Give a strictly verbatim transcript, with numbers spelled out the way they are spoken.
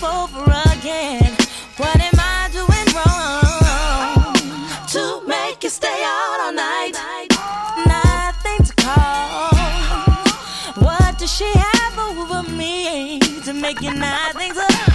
over again. What am I doing wrong to make you stay out all night? Nothing to call. What does she have over me to make you nothing to